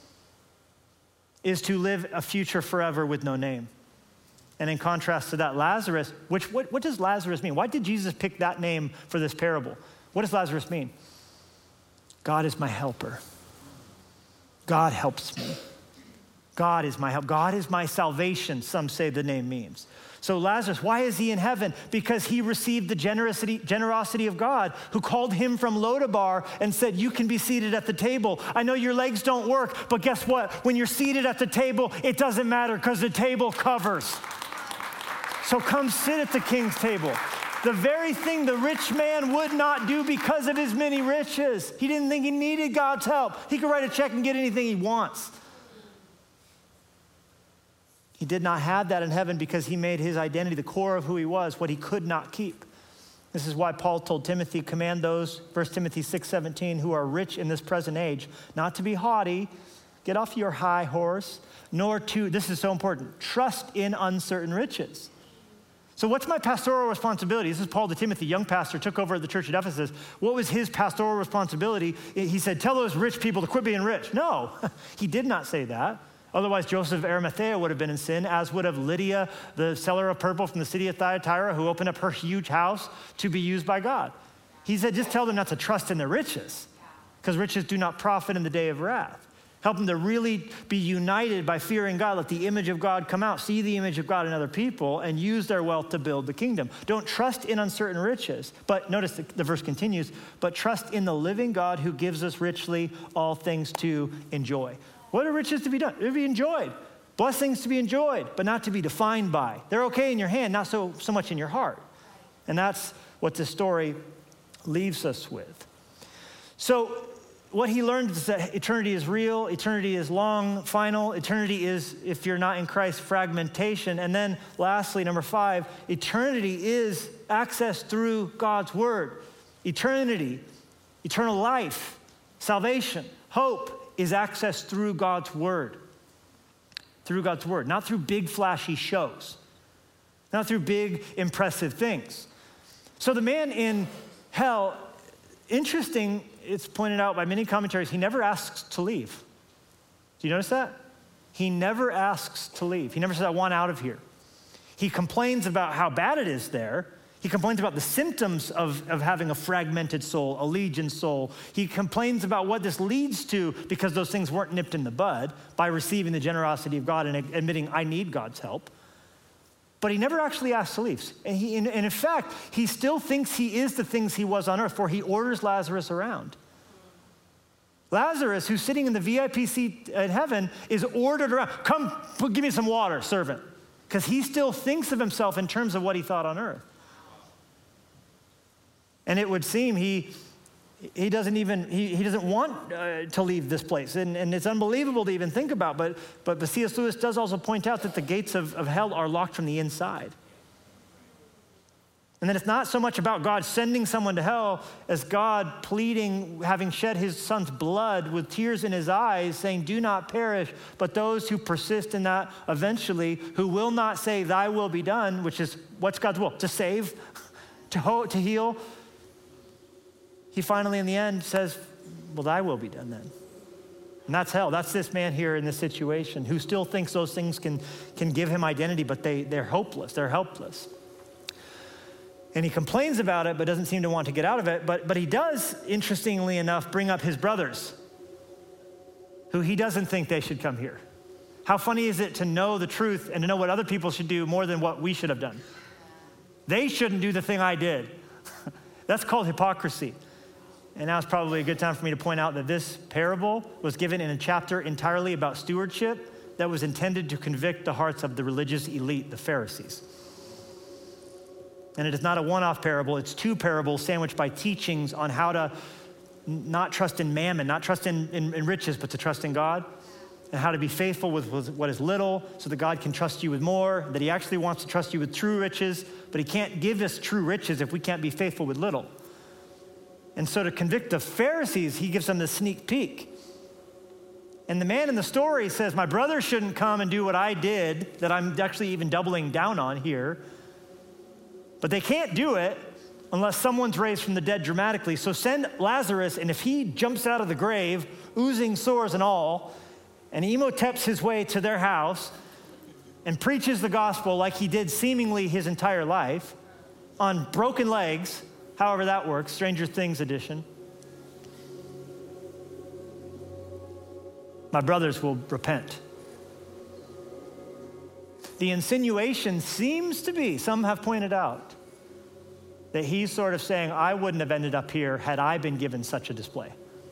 is to live a future forever with no name. And in contrast to that, Lazarus, which what, what does Lazarus mean? Why did Jesus pick that name for this parable? What does Lazarus mean? God is my helper. God helps me. God is my help. God is my salvation, some say the name means. So Lazarus, why is he in heaven? Because he received the generosity, generosity of God, who called him from Lodabar and said, you can be seated at the table. I know your legs don't work, but guess what? When you're seated at the table, it doesn't matter because the table covers. So come sit at the king's table. The very thing the rich man would not do because of his many riches. He didn't think he needed God's help. He could write a check and get anything he wants. He did not have that in heaven because he made his identity the core of who he was, what he could not keep. This is why Paul told Timothy, command those, First Timothy six seventeen, who are rich in this present age, not to be haughty, get off your high horse, nor to, this is so important, trust in uncertain riches. So what's my pastoral responsibility? This is Paul to Timothy, young pastor, took over at the church at Ephesus. What was his pastoral responsibility? He said, tell those rich people to quit being rich. No, he did not say that. Otherwise, Joseph of Arimathea would have been in sin, as would have Lydia, the seller of purple from the city of Thyatira, who opened up her huge house to be used by God. He said, just tell them not to trust in their riches, because riches do not profit in the day of wrath. Help them to really be united by fearing God. Let the image of God come out, see the image of God in other people, and use their wealth to build the kingdom. Don't trust in uncertain riches. But notice the, the verse continues, but trust in the living God who gives us richly all things to enjoy. What are riches to be done? To be enjoyed. Blessings to be enjoyed, but not to be defined by. They're okay in your hand, not so, so much in your heart. And that's what this story leaves us with. So what he learned is that eternity is real, eternity is long, final, eternity is, if you're not in Christ, fragmentation. And then lastly, number five, eternity is access through God's word. Eternity, eternal life, salvation, hope, is access through God's word. Through God's word, not through big flashy shows, not through big impressive things. So the man in hell, interesting, it's pointed out by many commentaries, he never asks to leave. Do you notice that? He never asks to leave. He never says, I want out of here. He complains about how bad it is there. He complains about the symptoms of, of having a fragmented soul, a legion soul. He complains about what this leads to because those things weren't nipped in the bud by receiving the generosity of God and admitting, I need God's help. But he never actually asks to leave. And, he, and in fact, he still thinks he is the things he was on earth, for he orders Lazarus around. Lazarus, who's sitting in the V I P seat in heaven, is ordered around. Come, give me some water, servant. Because he still thinks of himself in terms of what he thought on earth. And it would seem he he doesn't even, he, he doesn't want uh, to leave this place. And, and it's unbelievable to even think about. But, but, but C S Lewis does also point out that the gates of, of hell are locked from the inside. And then it's not so much about God sending someone to hell as God pleading, having shed his son's blood with tears in his eyes, saying, do not perish, but those who persist in that eventually, who will not say, thy will be done, which is, what's God's will? To save, to, ho- to heal. He finally, in the end, says, well, thy will be done then. And that's hell. That's this man here in this situation who still thinks those things can, can give him identity, but they, they're hopeless. They're helpless. And he complains about it, but doesn't seem to want to get out of it. But, but he does, interestingly enough, bring up his brothers, who he doesn't think they should come here. How funny is it to know the truth and to know what other people should do more than what we should have done? They shouldn't do the thing I did. That's called hypocrisy. And now it's probably a good time for me to point out that this parable was given in a chapter entirely about stewardship that was intended to convict the hearts of the religious elite, the Pharisees. And it is not a one-off parable, it's two parables sandwiched by teachings on how to not trust in mammon, not trust in, in, in riches, but to trust in God, and how to be faithful with, with what is little so that God can trust you with more, that he actually wants to trust you with true riches, but he can't give us true riches if we can't be faithful with little. And so to convict the Pharisees, he gives them the sneak peek. And the man in the story says, my brother shouldn't come and do what I did, that I'm actually even doubling down on here. But they can't do it unless someone's raised from the dead dramatically. So send Lazarus, and if he jumps out of the grave, oozing sores and all, and Emoteps his way to their house and preaches the gospel like he did seemingly his entire life on broken legs, however that works, Stranger Things edition, my brothers will repent. The insinuation seems to be, some have pointed out, that he's sort of saying, I wouldn't have ended up here had I been given such a display.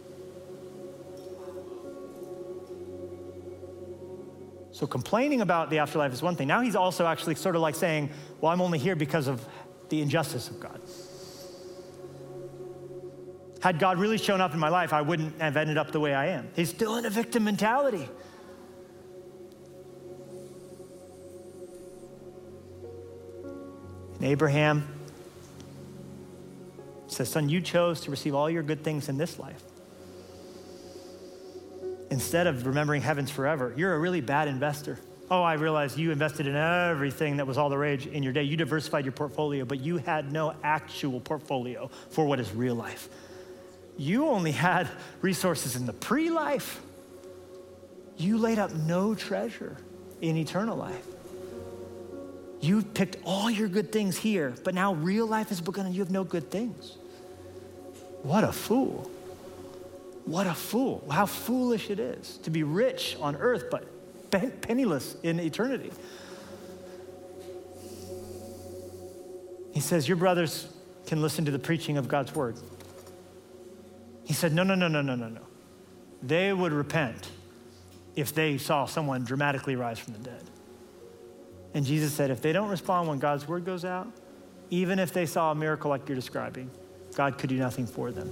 So complaining about the afterlife is one thing. Now he's also actually sort of like saying, well, I'm only here because of the injustice of God. Had God really shown up in my life, I wouldn't have ended up the way I am. He's still in a victim mentality. And Abraham says, son, you chose to receive all your good things in this life instead of remembering heavens forever. You're a really bad investor. Oh, I realize you invested in everything that was all the rage in your day. You diversified your portfolio, but you had no actual portfolio for what is real life. You only had resources in the pre-life. You laid up no treasure in eternal life. You picked all your good things here, but now real life has begun and you have no good things. What a fool. What a fool. How foolish it is to be rich on earth, but penniless in eternity. He says, your brothers can listen to the preaching of God's word. He said, no, no, no, no, no, no, no. They would repent if they saw someone dramatically rise from the dead. And Jesus said, if they don't respond when God's word goes out, even if they saw a miracle like you're describing, God could do nothing for them.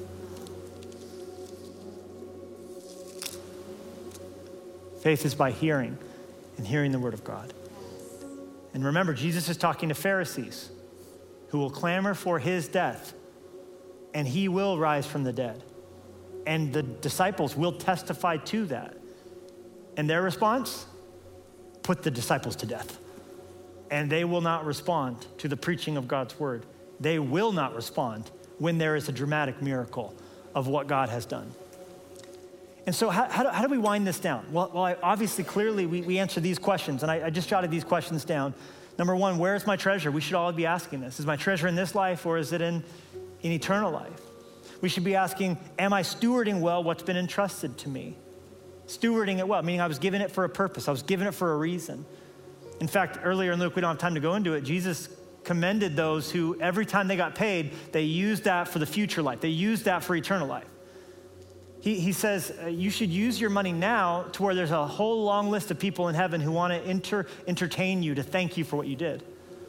Faith is by hearing, and hearing the word of God. And remember, Jesus is talking to Pharisees who will clamor for his death, and he will rise from the dead. And the disciples will testify to that. And their response? Put the disciples to death. And they will not respond to the preaching of God's word. They will not respond when there is a dramatic miracle of what God has done. And so how, how, do, how do we wind this down? Well, well I, obviously, clearly, we, we answer these questions, and I, I just jotted these questions down. Number one, where is my treasure? We should all be asking this. Is my treasure in this life, or is it in, in eternal life? We should be asking, am I stewarding well what's been entrusted to me? Stewarding it well, meaning I was given it for a purpose. I was given it for a reason. In fact, earlier in Luke, we don't have time to go into it, Jesus commended those who every time they got paid, they used that for the future life. They used that for eternal life. He, he says, uh, you should use your money now to where there's a whole long list of people in heaven who want to enter, entertain you, to thank you for what you did.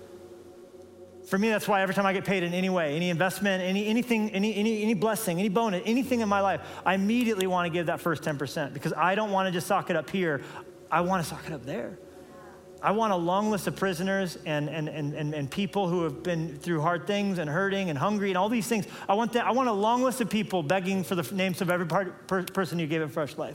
For me, that's why every time I get paid in any way, any investment, any anything, any any any blessing, any bonus, anything in my life, I immediately want to give that first ten percent because I don't want to just sock it up here. I want to sock it up there. I want a long list of prisoners and and and and, and people who have been through hard things and hurting and hungry and all these things. I want that. I want a long list of people begging for the names of every part, per, person who gave a fresh life,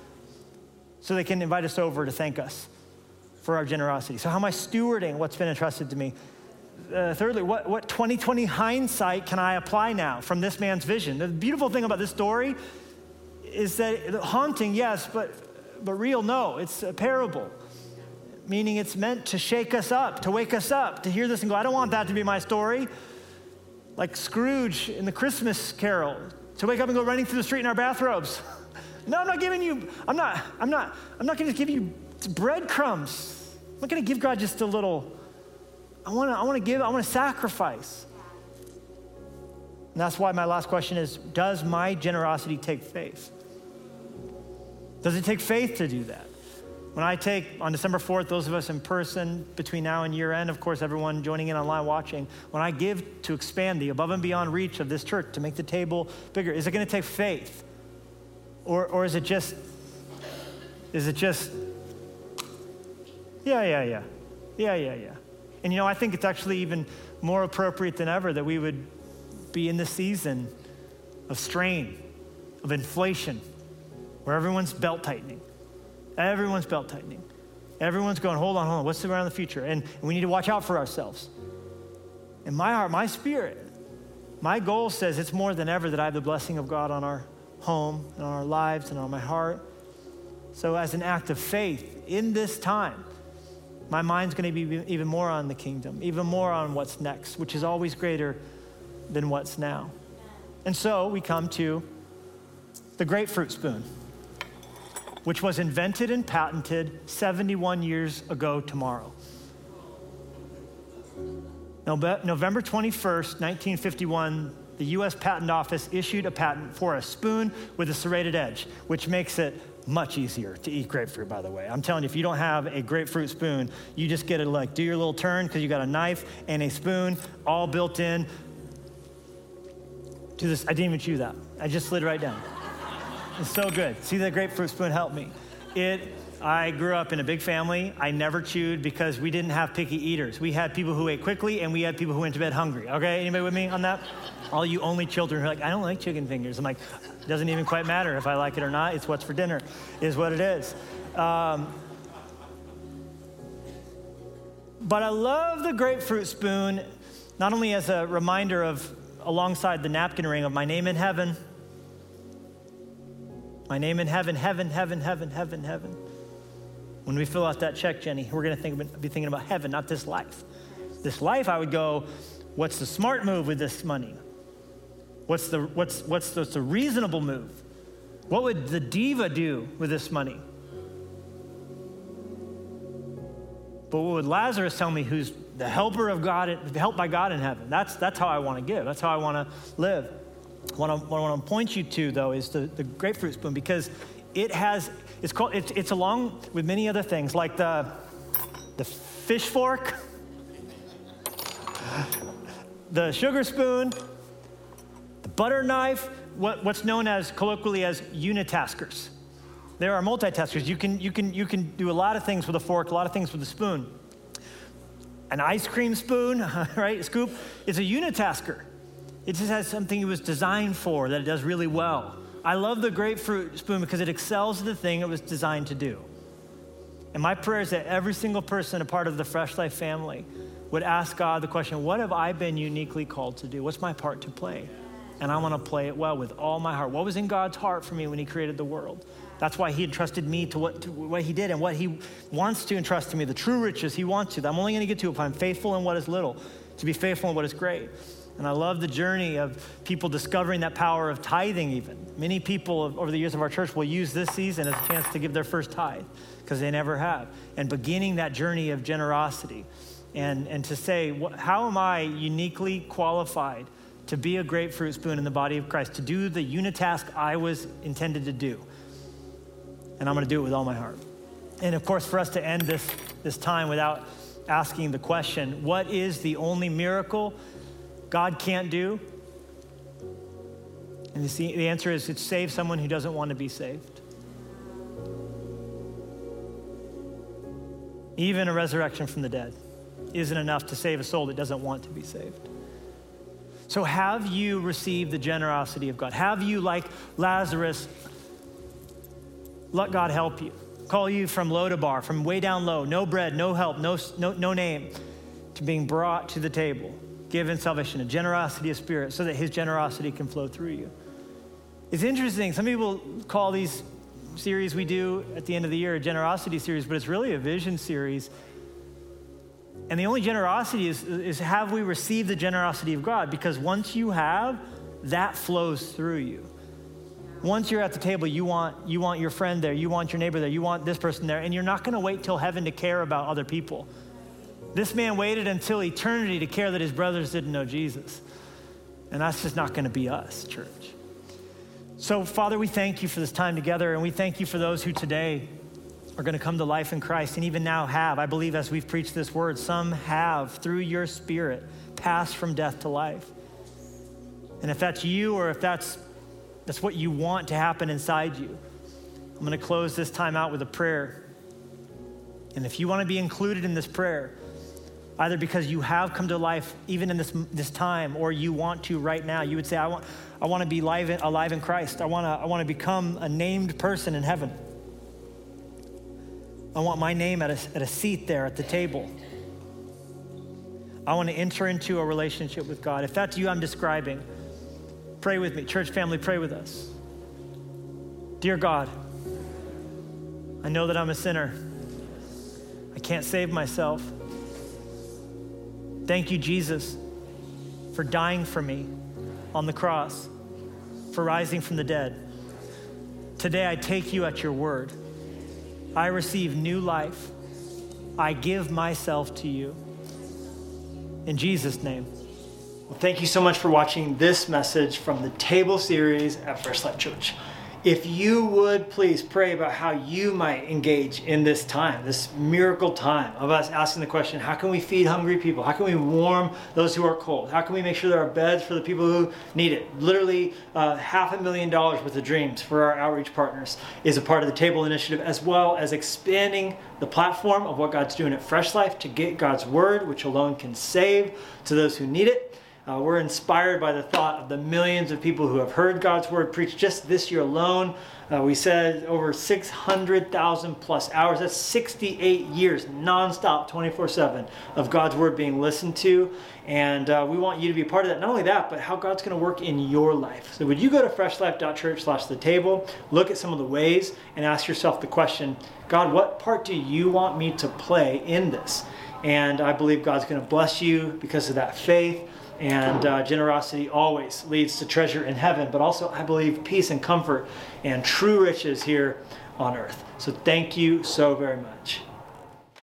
so they can invite us over to thank us for our generosity. So how am I stewarding what's been entrusted to me? Uh, thirdly, what, what twenty twenty hindsight can I apply now from this man's vision? The beautiful thing about this story is that haunting, yes, but, but real, no. It's a parable, meaning it's meant to shake us up, to wake us up, to hear this and go, I don't want that to be my story. Like Scrooge in the Christmas Carol, to wake up and go running through the street in our bathrobes. No, I'm not giving you, I'm not, I'm not, I'm not gonna give you breadcrumbs. I'm not gonna give God just a little, I want to I want to give, I want to sacrifice. And that's why my last question is, does my generosity take faith? Does it take faith to do that? When I take, on December fourth, those of us in person between now and year end, of course, everyone joining in online watching, when I give to expand the above and beyond reach of this church, to make the table bigger, is it gonna take faith? Or, or is it just, is it just, yeah, yeah, yeah, yeah, yeah, yeah. And you know, I think it's actually even more appropriate than ever that we would be in this season of strain, of inflation, where everyone's belt tightening. Everyone's belt tightening. Everyone's going, hold on, hold on, what's around the future? And, and we need to watch out for ourselves. In my heart, my spirit, my goal says it's more than ever that I have the blessing of God on our home and on our lives and on my heart. So as an act of faith in this time, my mind's gonna be even more on the kingdom, even more on what's next, which is always greater than what's now. And so we come to the grapefruit spoon, which was invented and patented seventy-one years ago tomorrow. November twenty-first, nineteen fifty-one, the U S Patent Office issued a patent for a spoon with a serrated edge, which makes it much easier to eat grapefruit, by the way. I'm telling you, if you don't have a grapefruit spoon, you just get to like do your little turn because you got a knife and a spoon all built in to this. I didn't even chew that. I just slid right down. It's so good. See, that grapefruit spoon helped me. It, I grew up in a big family. I never chewed because we didn't have picky eaters. We had people who ate quickly and we had people who went to bed hungry. Okay, anybody with me on that? All you only children who are like, I don't like chicken fingers. I'm like, it doesn't even quite matter if I like it or not. It's what's for dinner, is what it is. Um, but I love the grapefruit spoon, not only as a reminder of, alongside the napkin ring of my name in heaven, my name in heaven, heaven, heaven, heaven, heaven, heaven. When we fill out that check, Jenny, we're gonna think, be thinking about heaven, not this life. This life, I would go, what's the smart move with this money? What's the, what's, what's the, what's the reasonable move? What would the diva do with this money? But what would Lazarus tell me, who's the helper of God, helped by God in heaven? That's, that's how I wanna give, that's how I wanna live. What I want to point you to, though, is the, the grapefruit spoon, because it has, it's called, it's, it's along with many other things, like the, the fish fork, the sugar spoon, the butter knife, what, what's known as colloquially as unitaskers. There are multitaskers. You can, you, can, you can do a lot of things with a fork, a lot of things with a spoon. An ice cream spoon, right, scoop, is a unitasker. It just has something it was designed for that it does really well. I love the grapefruit spoon because it excels at the thing it was designed to do. And my prayer is that every single person, a part of the Fresh Life family, would ask God the question, what have I been uniquely called to do? What's my part to play? And I want to play it well with all my heart. What was in God's heart for me when he created the world? That's why he entrusted me to what, to what he did and what he wants to entrust to me, the true riches he wants to. I'm only going to get to if I'm faithful in what is little, to be faithful in what is great. And I love the journey of people discovering that power of tithing even. Many people over the years of our church will use this season as a chance to give their first tithe because they never have. And beginning that journey of generosity and, and to say, how am I uniquely qualified to be a grapefruit spoon in the body of Christ, to do the unitask I was intended to do? And I'm gonna do it with all my heart. And of course, for us to end this, this time without asking the question, what is the only miracle God can't do? And you see, the answer is it's save someone who doesn't want to be saved. Even a resurrection from the dead isn't enough to save a soul that doesn't want to be saved. So have you received the generosity of God? Have you, like Lazarus, let God help you? Call you from low to bar, from way down low, no bread, no help, no, no, no name, to being brought to the table, given salvation, a generosity of spirit, so that his generosity can flow through you. It's interesting. Some people call these series we do at the end of the year a generosity series, but it's really a vision series. And the only generosity is, is have we received the generosity of God? Because once you have, that flows through you. Once you're at the table, you want, you want your friend there, you want your neighbor there, you want this person there, and you're not gonna wait till heaven to care about other people. This man waited until eternity to care that his brothers didn't know Jesus. And that's just not gonna be us, church. So Father, we thank you for this time together, and we thank you for those who today are going to come to life in Christ and even now have. I believe as we've preached this word, some have, through your Spirit, passed from death to life. And if that's you, or if that's that's what you want to happen inside you, I'm going to close this time out with a prayer. And if you want to be included in this prayer, either because you have come to life even in this this time, or you want to right now, you would say, I want I want to be alive in, alive in Christ. I want to I want to become a named person in heaven. I want my name at a, at a seat there at the table. I want to enter into a relationship with God. If that's you I'm describing, pray with me. Church family, pray with us. Dear God, I know that I'm a sinner. I can't save myself. Thank you, Jesus, for dying for me on the cross, for rising from the dead. Today I take you at your word. I receive new life. I give myself to you. In Jesus' name. Well, thank you so much for watching this message from the Table series at Fresh Life Church. If you would please pray about how you might engage in this time, this miracle time of us asking the question, how can we feed hungry people? How can we warm those who are cold? How can we make sure there are beds for the people who need it? Literally uh, half a million dollars worth of dreams for our outreach partners is a part of the Table initiative, as well as expanding the platform of what God's doing at Fresh Life to get God's word, which alone can save, to those who need it. Uh, we're inspired by the thought of the millions of people who have heard God's word preached just this year alone. Uh, we said over six hundred thousand plus hours. That's sixty-eight years nonstop, twenty-four seven of God's word being listened to. And uh, we want you to be a part of that. Not only that, but how God's going to work in your life. So would you go to freshlife.church slash the table, look at some of the ways, and ask yourself the question, God, what part do you want me to play in this? And I believe God's going to bless you because of that faith. And uh, generosity always leads to treasure in heaven, but also, I believe, peace and comfort and true riches here on earth. So thank you so very much.